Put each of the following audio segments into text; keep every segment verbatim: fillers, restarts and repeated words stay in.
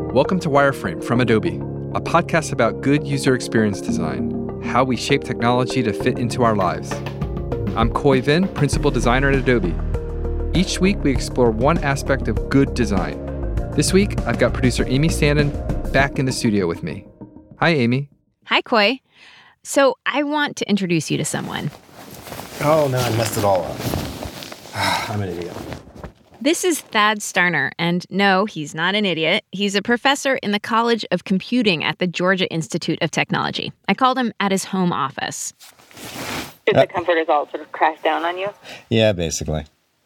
Welcome to Wireframe from Adobe, a podcast about good user experience design, how we shape technology to fit into our lives. I'm Khoi Vinh, Principal Designer at Adobe. Each week, we explore one aspect of good design. This week, I've got producer Amy Standen back in the studio with me. Hi, Amy. Hi, Khoi. So I want to introduce you to someone. Oh, no, I messed it all up. I'm an idiot. This is Thad Starner, and no, he's not an idiot. He's a professor in the College of Computing at the Georgia Institute of Technology. I called him at his home office. Did the comforters all sort of crash down on you? Yeah, basically.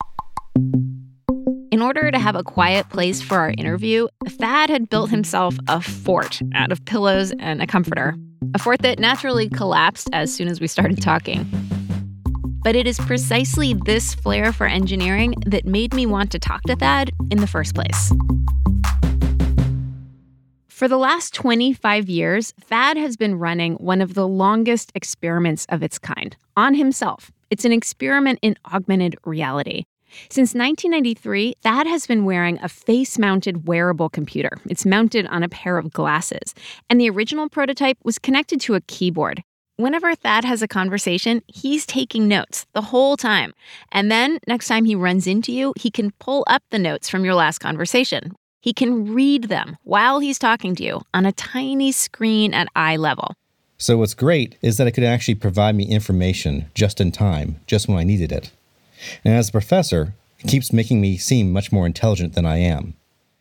In order to have a quiet place for our interview, Thad had built himself a fort out of pillows and a comforter. A fort that naturally collapsed as soon as we started talking. But it is precisely this flair for engineering that made me want to talk to Thad in the first place. For the last twenty-five years, Thad has been running one of the longest experiments of its kind on himself. It's an experiment in augmented reality. Since nineteen ninety-three, Thad has been wearing a face-mounted wearable computer. It's mounted on a pair of glasses, and the original prototype was connected to a keyboard. Whenever Thad has a conversation, he's taking notes the whole time. And then, next time he runs into you, he can pull up the notes from your last conversation. He can read them while he's talking to you on a tiny screen at eye level. So what's great is that it could actually provide me information just in time, just when I needed it. And as a professor, it keeps making me seem much more intelligent than I am.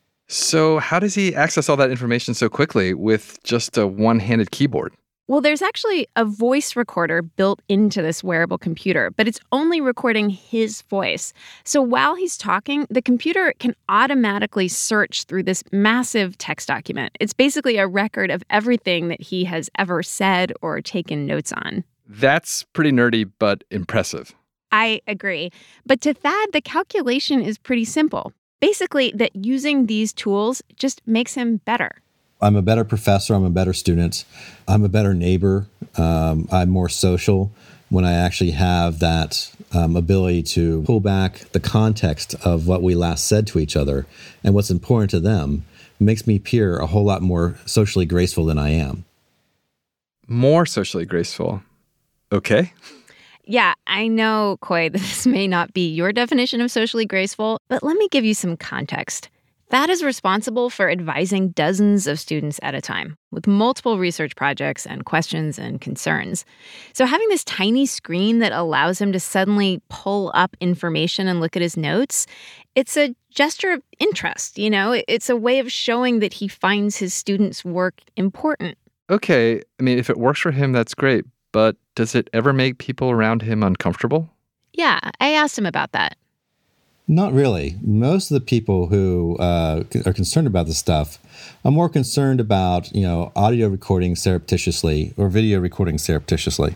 So how does he access all that information so quickly with just a one-handed keyboard? Well, there's actually a voice recorder built into this wearable computer, but it's only recording his voice. So while he's talking, the computer can automatically search through this massive text document. It's basically a record of everything that he has ever said or taken notes on. That's pretty nerdy, but impressive. I agree. But to Thad, the calculation is pretty simple. Basically, that using these tools just makes him better. I'm a better professor. I'm a better student. I'm a better neighbor. Um, I'm more social when I actually have that um, ability to pull back the context of what we last said to each other and what's important to them. It makes me appear a whole lot more socially graceful than I am. More socially graceful. Okay. Yeah, I know, Khoi, this may not be your definition of socially graceful, but let me give you some context. Thad is responsible for advising dozens of students at a time, with multiple research projects and questions and concerns. So having this tiny screen that allows him to suddenly pull up information and look at his notes, it's a gesture of interest, you know? It's a way of showing that he finds his students' work important. Okay, I mean, if it works for him, that's great. But does it ever make people around him uncomfortable? Yeah, I asked him about that. Not really. Most of the people who uh, are concerned about this stuff are more concerned about, you know, audio recording surreptitiously or video recording surreptitiously.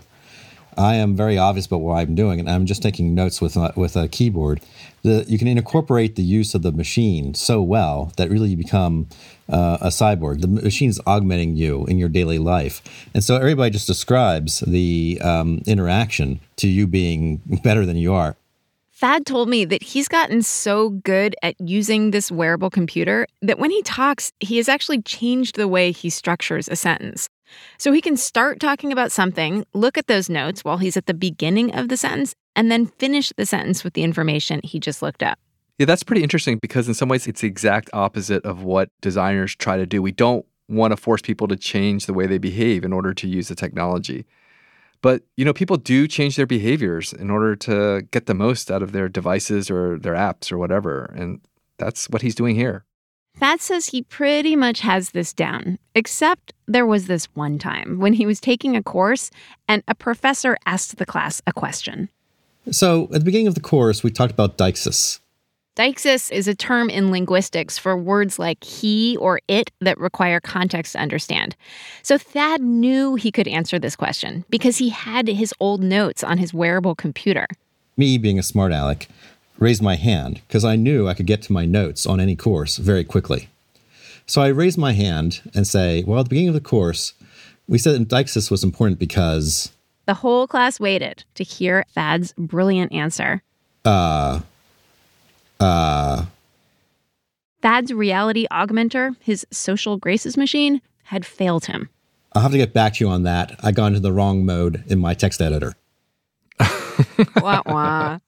I am very obvious about what I'm doing, and I'm just taking notes with a, with a keyboard. The, you can incorporate the use of the machine so well that really you become uh, a cyborg. The machine is augmenting you in your daily life. And so everybody just describes the um, interaction to you being better than you are. Thad told me that he's gotten so good at using this wearable computer that when he talks, he has actually changed the way he structures a sentence. So he can start talking about something, look at those notes while he's at the beginning of the sentence, and then finish the sentence with the information he just looked up. Yeah, that's pretty interesting because in some ways it's the exact opposite of what designers try to do. We don't want to force people to change the way they behave in order to use the technology. But, you know, people do change their behaviors in order to get the most out of their devices or their apps or whatever. And that's what he's doing here. Thad says he pretty much has this down, except there was this one time when he was taking a course and a professor asked the class a question. So at the beginning of the course, we talked about deixis. Deixis is a term in linguistics for words like he or it that require context to understand. So Thad knew he could answer this question because he had his old notes on his wearable computer. Me, being a smart aleck, raised my hand because I knew I could get to my notes on any course very quickly. So I raised my hand and say, well, at the beginning of the course, we said that deixis was important because... The whole class waited to hear Thad's brilliant answer. Uh... Uh, Thad's reality augmenter, his social graces machine, had failed him. I'll have to get back to you on that. I got into the wrong mode in my text editor. Wah, wah.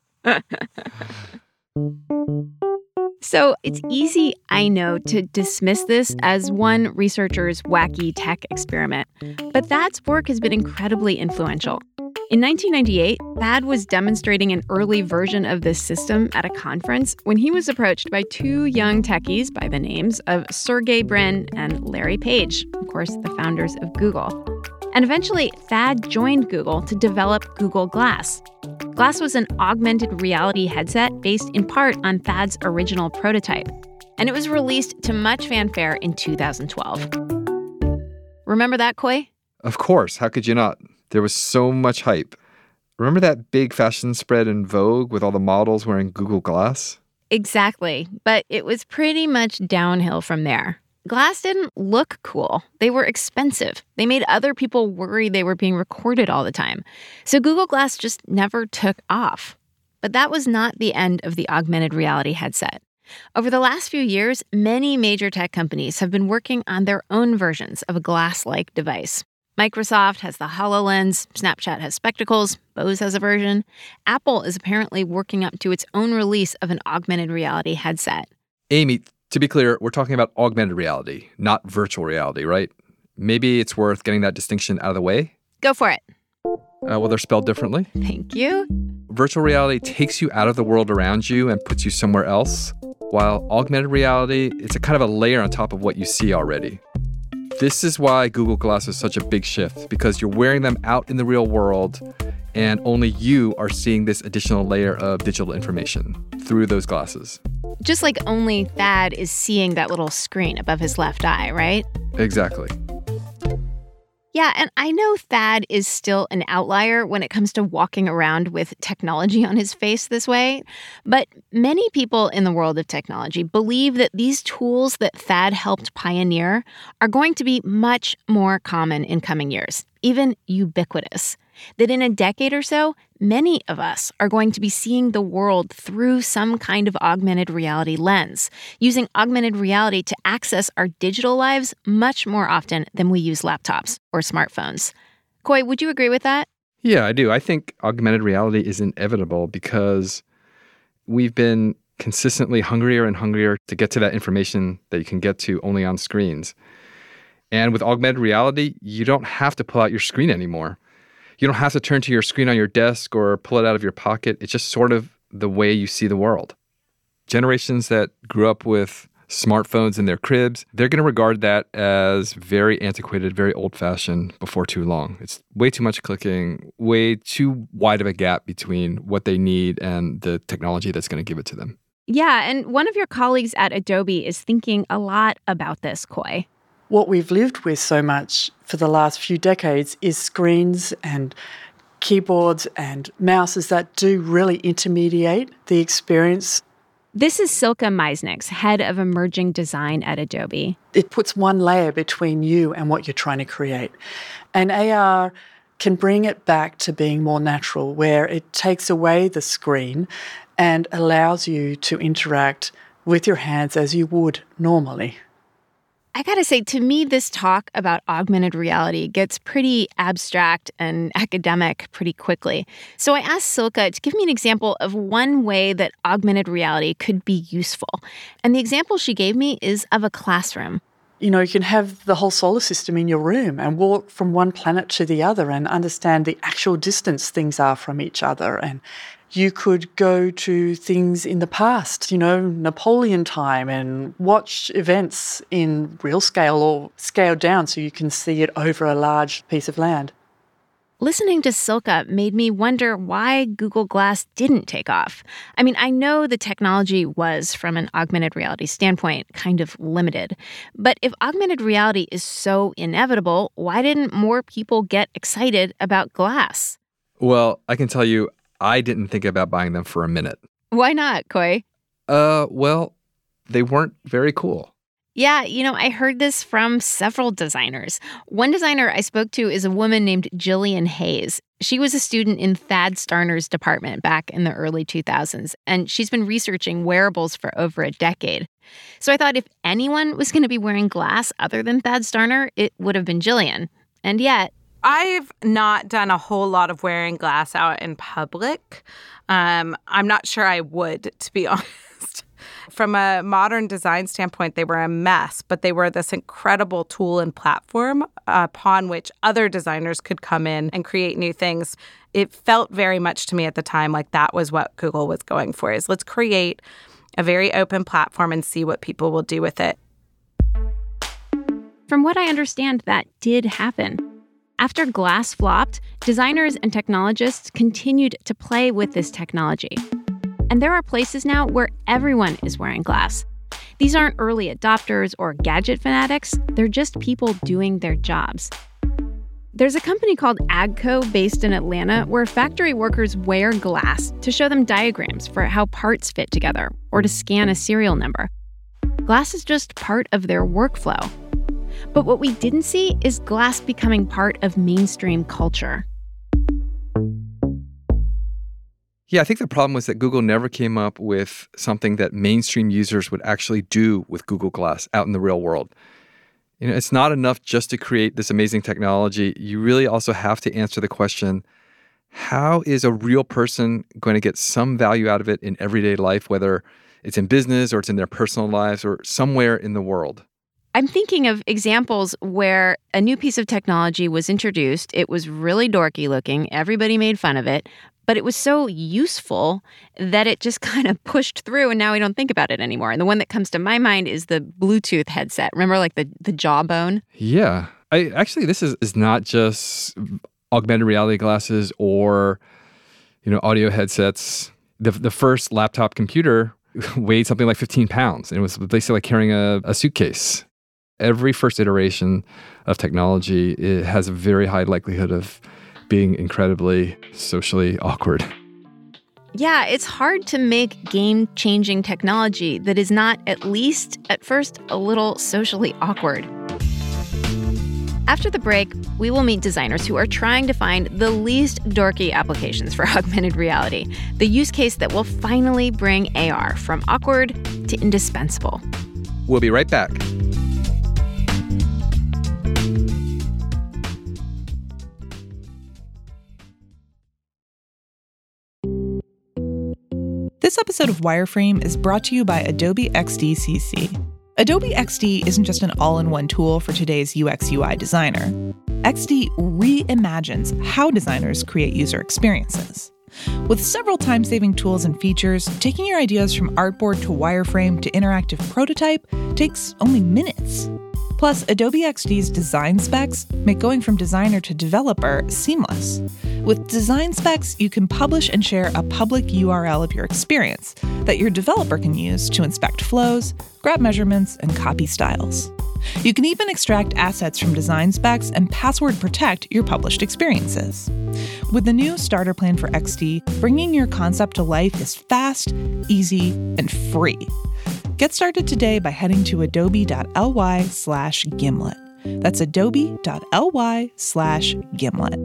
So it's easy, I know, to dismiss this as one researcher's wacky tech experiment. But Thad's work has been incredibly influential. In nineteen ninety-eight, Thad was demonstrating an early version of this system at a conference when he was approached by two young techies by the names of Sergey Brin and Larry Page, of course, the founders of Google. And eventually, Thad joined Google to develop Google Glass. Glass was an augmented reality headset based in part on Thad's original prototype, and it was released to much fanfare in two thousand twelve. Remember that, Coy? Of course. How could you not? There was so much hype. Remember that big fashion spread in Vogue with all the models wearing Google Glass? Exactly, but it was pretty much downhill from there. Glass didn't look cool. They were expensive. They made other people worry they were being recorded all the time. So Google Glass just never took off. But that was not the end of the augmented reality headset. Over the last few years, many major tech companies have been working on their own versions of a glass-like device. Microsoft has the HoloLens, Snapchat has Spectacles, Bose has a version. Apple is apparently working up to its own release of an augmented reality headset. Amy, to be clear, we're talking about augmented reality, not virtual reality, right? Maybe it's worth getting that distinction out of the way? Go for it. Uh, well, they're spelled differently. Thank you. Virtual reality takes you out of the world around you and puts you somewhere else, while augmented reality, it's a kind of a layer on top of what you see already. This is why Google Glass is such a big shift, because you're wearing them out in the real world, and only you are seeing this additional layer of digital information through those glasses. Just like only Thad is seeing that little screen above his left eye, right? Exactly. Yeah, and I know Thad is still an outlier when it comes to walking around with technology on his face this way, but many people in the world of technology believe that these tools that Thad helped pioneer are going to be much more common in coming years, even ubiquitous. That in a decade or so, many of us are going to be seeing the world through some kind of augmented reality lens, using augmented reality to access our digital lives much more often than we use laptops or smartphones. Coy, would you agree with that? Yeah, I do. I think augmented reality is inevitable because we've been consistently hungrier and hungrier to get to that information that you can get to only on screens. And with augmented reality, you don't have to pull out your screen anymore. You don't have to turn to your screen on your desk or pull it out of your pocket. It's just sort of the way you see the world. Generations that grew up with smartphones in their cribs, they're going to regard that as very antiquated, very old-fashioned before too long. It's way too much clicking, way too wide of a gap between what they need and the technology that's going to give it to them. Yeah, and one of your colleagues at Adobe is thinking a lot about this, Coy. What we've lived with so much for the last few decades is screens and keyboards and mouses that do really intermediate the experience. This is Silke Meisniks, head of emerging design at Adobe. It puts one layer between you and what you're trying to create. And A R can bring it back to being more natural, where it takes away the screen and allows you to interact with your hands as you would normally. I gotta say, to me, this talk about augmented reality gets pretty abstract and academic pretty quickly. So I asked Silke to give me an example of one way that augmented reality could be useful. And the example she gave me is of a classroom. You know, you can have the whole solar system in your room and walk from one planet to the other and understand the actual distance things are from each other. And you could go to things in the past, you know, Napoleon time, and watch events in real scale or scaled down so you can see it over a large piece of land. Listening to Silke made me wonder why Google Glass didn't take off. I mean, I know the technology was, from an augmented reality standpoint, kind of limited. But if augmented reality is so inevitable, why didn't more people get excited about Glass? Well, I can tell you, I didn't think about buying them for a minute. Why not, Coy? Uh, well, they weren't very cool. Yeah, you know, I heard this from several designers. One designer I spoke to is a woman named Jillian Hayes. She was a student in Thad Starner's department back in the early two thousands, and she's been researching wearables for over a decade. So I thought if anyone was going to be wearing glass other than Thad Starner, it would have been Jillian. And yet, I've not done a whole lot of wearing glass out in public. Um, I'm not sure I would, to be honest. From a modern design standpoint, they were a mess, but they were this incredible tool and platform upon which other designers could come in and create new things. It felt very much to me at the time like that was what Google was going for, is let's create a very open platform and see what people will do with it. From what I understand, that did happen. After glass flopped, designers and technologists continued to play with this technology. And there are places now where everyone is wearing glass. These aren't early adopters or gadget fanatics. They're just people doing their jobs. There's a company called Agco based in Atlanta where factory workers wear glass to show them diagrams for how parts fit together or to scan a serial number. Glass is just part of their workflow. But what we didn't see is glass becoming part of mainstream culture. Yeah, I think the problem was that Google never came up with something that mainstream users would actually do with Google Glass out in the real world. You know, it's not enough just to create this amazing technology. You really also have to answer the question, how is a real person going to get some value out of it in everyday life, whether it's in business or it's in their personal lives or somewhere in the world? I'm thinking of examples where a new piece of technology was introduced. It was really dorky looking. Everybody made fun of it. But it was so useful that it just kind of pushed through, and now we don't think about it anymore. And the one that comes to my mind is the Bluetooth headset. Remember, like the, the Jawbone? Yeah. I actually, this is, is not just augmented reality glasses or, you know, audio headsets. The the first laptop computer weighed something like fifteen pounds, and it was basically like carrying a, a suitcase. Every first iteration of technology, it has a very high likelihood of being incredibly socially awkward. Yeah, it's hard to make game-changing technology that is not, at least at first, a little socially awkward. After the break, we will meet designers who are trying to find the least dorky applications for augmented reality, the use case that will finally bring A R from awkward to indispensable. We'll be right back. This episode of Wireframe is brought to you by Adobe X D C C. Adobe X D isn't just an all-in-one tool for today's U X U I designer. X D reimagines how designers create user experiences. With several time-saving tools and features, taking your ideas from artboard to wireframe to interactive prototype takes only minutes. Plus, Adobe X D's design specs make going from designer to developer seamless. With design specs, you can publish and share a public U R L of your experience that your developer can use to inspect flows, grab measurements, and copy styles. You can even extract assets from design specs and password protect your published experiences. With the new starter plan for X D, bringing your concept to life is fast, easy, and free. Get started today by heading to adobe.ly slash gimlet. That's adobe.ly slash gimlet.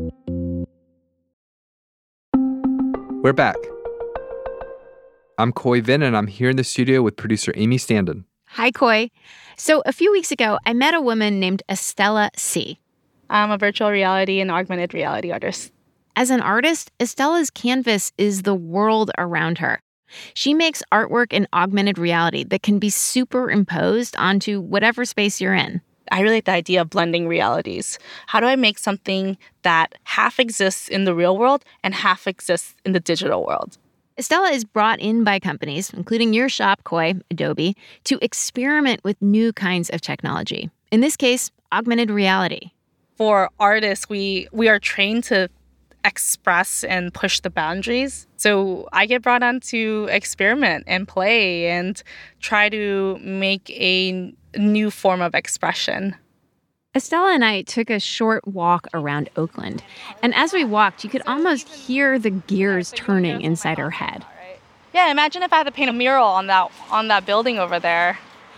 We're back. I'm Coy Vin, and I'm here in the studio with producer Amy Standen. Hi, Coy. So a few weeks ago, I met a woman named Estella C. I'm a virtual reality and augmented reality artist. As an artist, Estella's canvas is the world around her. She makes artwork in augmented reality that can be superimposed onto whatever space you're in. I really like the idea of blending realities. How do I make something that half exists in the real world and half exists in the digital world? Estella is brought in by companies, including your shop, Coy, Adobe, to experiment with new kinds of technology. In this case, augmented reality. For artists, we, we are trained to express and push the boundaries. So I get brought on to experiment and play and try to make a new form of expression. Estella and I took a short walk around Oakland, and as we walked, you could almost hear the gears turning inside her head. Yeah, imagine if I had to paint a mural on that on that building over there.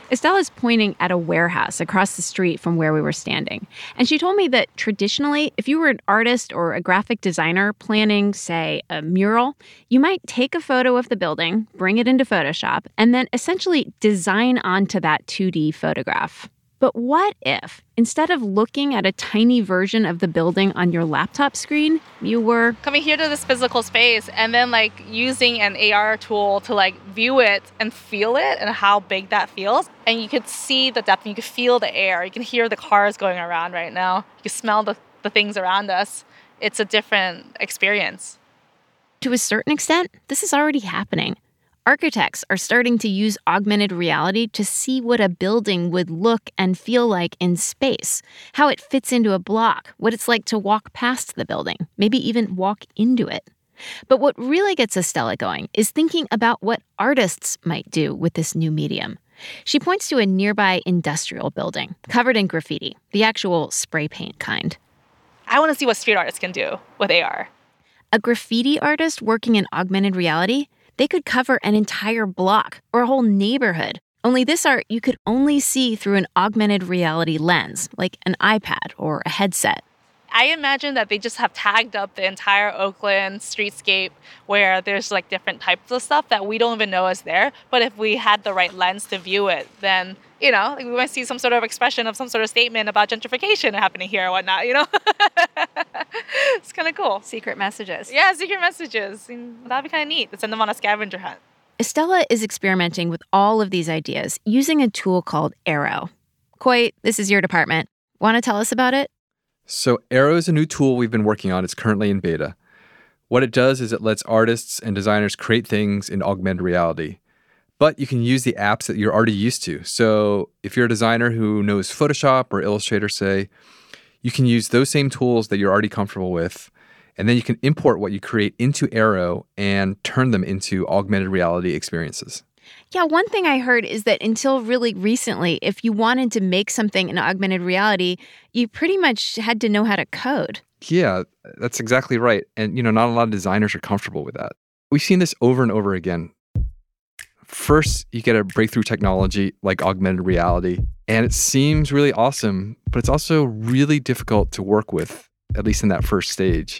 Estella's pointing at a warehouse across the street from where we were standing. And she told me that traditionally, if you were an artist or a graphic designer planning, say, a mural, you might take a photo of the building, bring it into Photoshop, and then essentially design onto that two D photograph. But what if, instead of looking at a tiny version of the building on your laptop screen, you were coming here to this physical space and then like using an A R tool to like view it and feel it and how big that feels. And you could see the depth and you could feel the air. You can hear the cars going around right now. You can smell the, the things around us. It's a different experience. To a certain extent, this is already happening. Architects are starting to use augmented reality to see what a building would look and feel like in space, how it fits into a block, what it's like to walk past the building, maybe even walk into it. But what really gets Estella going is thinking about what artists might do with this new medium. She points to a nearby industrial building covered in graffiti, the actual spray paint kind. I want to see what street artists can do with A R. A graffiti artist working in augmented reality? They could cover an entire block or a whole neighborhood. Only this art you could only see through an augmented reality lens, like an iPad or a headset. I imagine that they just have tagged up the entire Oakland streetscape where there's like different types of stuff that we don't even know is there. But if we had the right lens to view it, then, you know, like we might see some sort of expression of some sort of statement about gentrification happening here or whatnot, you know? It's kind of cool. Secret messages. Yeah, secret messages. That'd be kind of neat to send them on a scavenger hunt. Estella is experimenting with all of these ideas using a tool called Aero. Coy, this is your department. Want to tell us about it? So Aero is a new tool we've been working on. It's currently in beta. What it does is it lets artists and designers create things in augmented reality. But you can use the apps that you're already used to. So if you're a designer who knows Photoshop or Illustrator, say, you can use those same tools that you're already comfortable with, and then you can import what you create into Aero and turn them into augmented reality experiences. Yeah, one thing I heard is that until really recently, if you wanted to make something in augmented reality, you pretty much had to know how to code. Yeah, that's exactly right. And, you know, not a lot of designers are comfortable with that. We've seen this over and over again. First, you get a breakthrough technology like augmented reality, and it seems really awesome, but it's also really difficult to work with, at least in that first stage.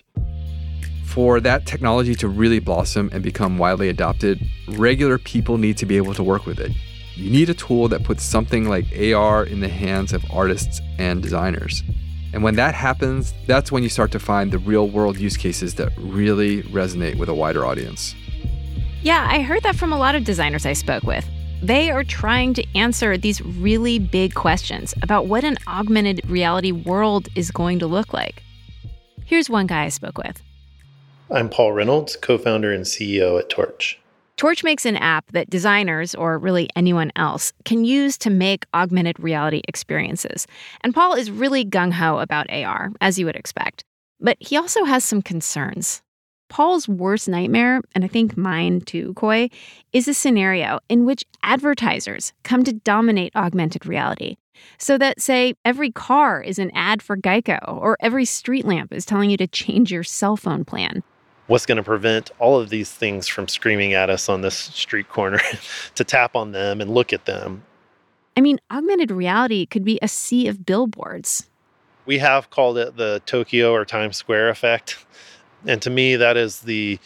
For that technology to really blossom and become widely adopted, regular people need to be able to work with it. You need a tool that puts something like A R in the hands of artists and designers. And when that happens, that's when you start to find the real-world use cases that really resonate with a wider audience. Yeah, I heard that from a lot of designers I spoke with. They are trying to answer these really big questions about what an augmented reality world is going to look like. Here's one guy I spoke with. I'm Paul Reynolds, co-founder and C E O at Torch. Torch makes an app that designers, or really anyone else, can use to make augmented reality experiences. And Paul is really gung-ho about A R, as you would expect. But he also has some concerns. Paul's worst nightmare, and I think mine too, Coy, is a scenario in which advertisers come to dominate augmented reality. So that, say, every car is an ad for Geico, or every street lamp is telling you to change your cell phone plan. What's going to prevent all of these things from screaming at us on this street corner to tap on them and look at them? I mean, augmented reality could be a sea of billboards. We have called it the Tokyo or Times Square effect. And to me, that is the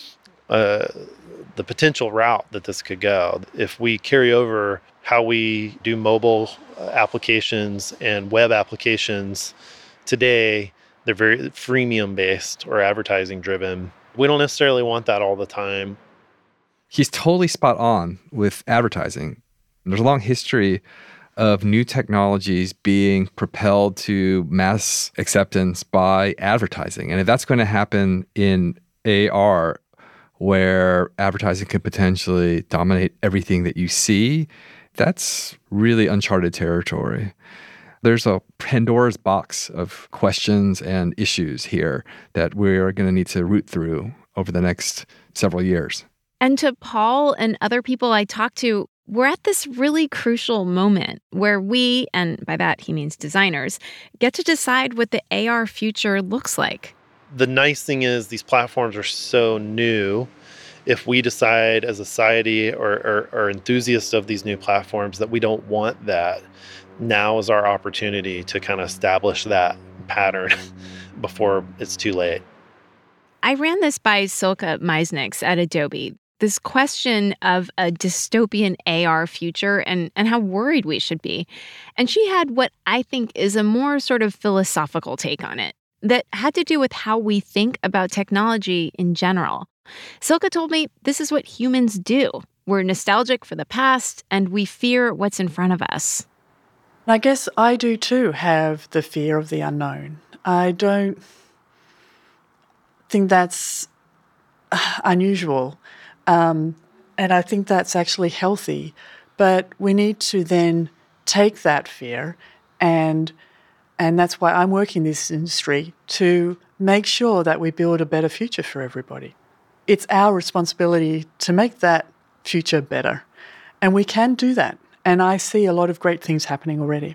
uh, the potential route that this could go. If we carry over how we do mobile applications and web applications today, they're very freemium based or advertising driven. We don't necessarily want that all the time. He's totally spot on with advertising. There's a long history of new technologies being propelled to mass acceptance by advertising. And if that's going to happen in A R, where advertising could potentially dominate everything that you see, that's really uncharted territory. There's a Pandora's box of questions and issues here that we're going to need to root through over the next several years. And to Paul and other people I talked to, we're at this really crucial moment where we, and by that he means designers, get to decide what the A R future looks like. The nice thing is these platforms are so new if we decide as a society or, or, or enthusiasts of these new platforms that we don't want that, now is our opportunity to kind of establish that pattern before it's too late. I ran this by Silke Meisniks at Adobe, this question of a dystopian A R future and, and how worried we should be. And she had what I think is a more sort of philosophical take on it that had to do with how we think about technology in general. Silke told me this is what humans do. We're nostalgic for the past, and we fear what's in front of us. I guess I do too have the fear of the unknown. I don't think that's unusual. Um, and I think that's actually healthy. But we need to then take that fear, and and that's why I'm working in this industry, to make sure that we build a better future for everybody. It's our responsibility to make that future better. And we can do that. And I see a lot of great things happening already.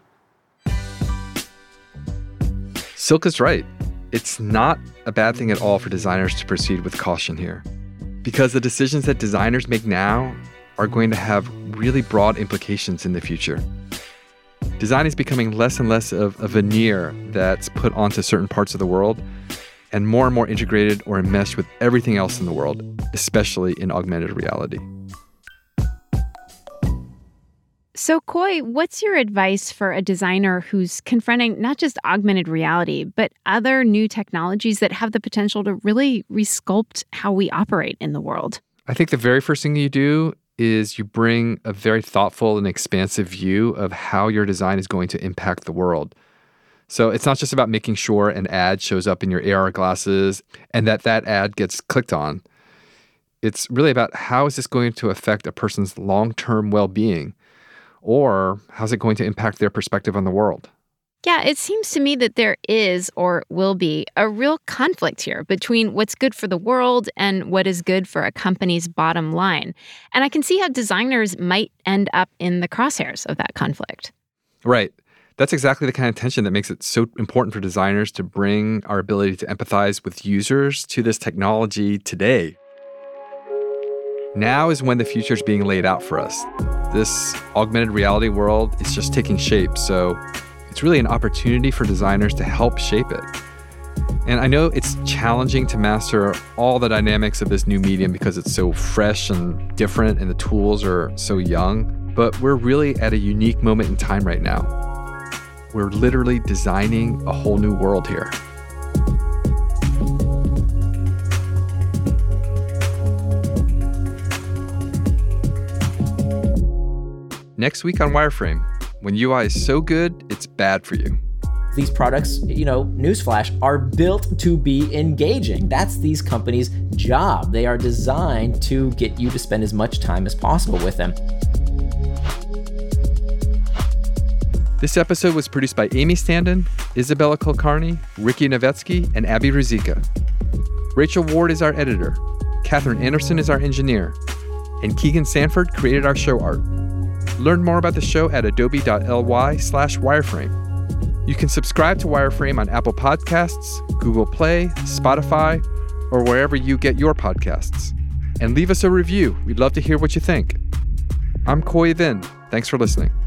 Silke's right. It's not a bad thing at all for designers to proceed with caution here, because the decisions that designers make now are going to have really broad implications in the future. Design is becoming less and less of a veneer that's put onto certain parts of the world and more and more integrated or enmeshed with everything else in the world, especially in augmented reality. So, Coy, what's your advice for a designer who's confronting not just augmented reality, but other new technologies that have the potential to really resculpt how we operate in the world? I think the very first thing you do is you bring a very thoughtful and expansive view of how your design is going to impact the world. So it's not just about making sure an ad shows up in your A R glasses and that that ad gets clicked on. It's really about how is this going to affect a person's long-term well-being, or how's it going to impact their perspective on the world? Yeah, it seems to me that there is, or will be, a real conflict here between what's good for the world and what is good for a company's bottom line. And I can see how designers might end up in the crosshairs of that conflict. Right. That's exactly the kind of tension that makes it so important for designers to bring our ability to empathize with users to this technology today. Now is when the future is being laid out for us. This augmented reality world is just taking shape, so it's really an opportunity for designers to help shape it. And I know it's challenging to master all the dynamics of this new medium because it's so fresh and different and the tools are so young, but we're really at a unique moment in time right now. We're literally designing a whole new world here. Next week on Wireframe, when U I is so good, it's bad for you. These products, you know, newsflash, are built to be engaging. That's these companies' job. They are designed to get you to spend as much time as possible with them. This episode was produced by Amy Standen, Isabella Kulkarni, Ricky Novetsky, and Abby Ruzicka. Rachel Ward is our editor. Catherine Anderson is our engineer. And Keegan Sanford created our show art. Learn more about the show at adobe.ly slash wireframe. You can subscribe to Wireframe on Apple Podcasts, Google Play, Spotify, or wherever you get your podcasts. And leave us a review. We'd love to hear what you think. I'm Coy Vin. Thanks for listening.